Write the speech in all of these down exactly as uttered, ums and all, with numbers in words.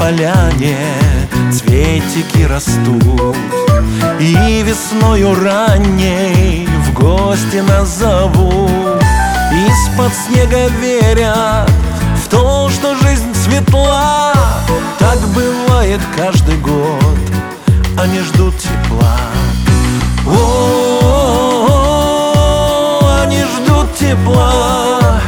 поляне цветики растут, и весною ранней в гости нас зовут. Из-под снега верят в то, что жизнь светла. Так бывает каждый год, они ждут тепла. О, они ждут тепла.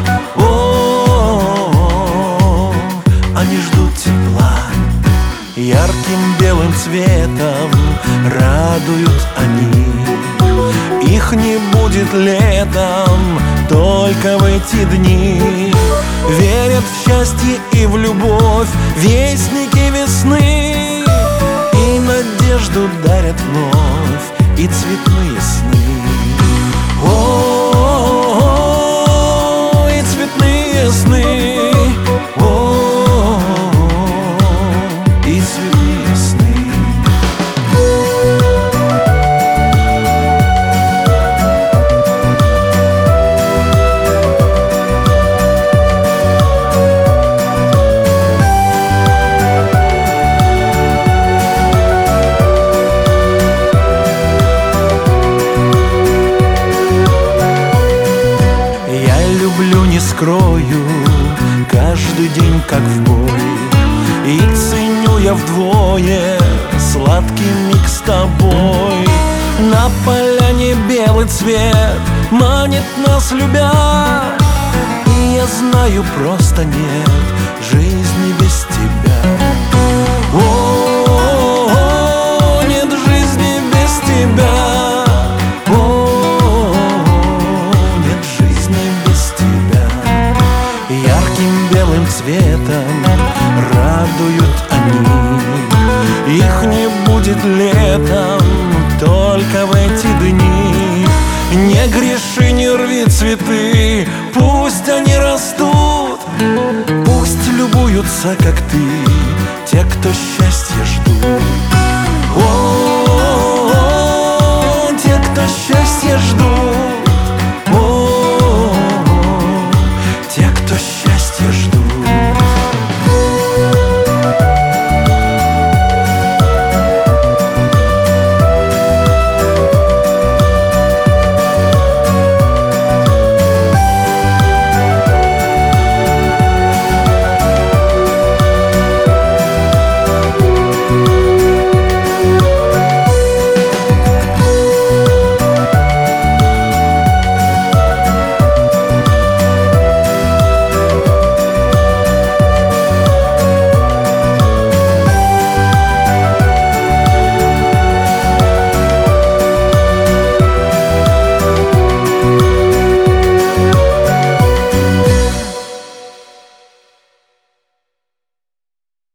О, они ждут тепла. Ярким белым цветом радуют они. Их не будет летом, только в эти дни. Верят в счастье и в любовь вестники весны, и надежду дарят вновь, и цветные сны. О, и цветные сны. О, и цветные сны. Люблю, не скрою, каждый день как в бой, и ценю я вдвое сладкий миг с тобой. На поляне белый цвет манит нас, любя, и я знаю, просто нет жизни без тебя. О, нет жизни без тебя. Белым цветом радуют они. Их не будет летом, только в эти дни. Не греши, не рви цветы, пусть они растут. Пусть любуются, как ты, те, кто счастья ждут. О, те, кто счастья ждут.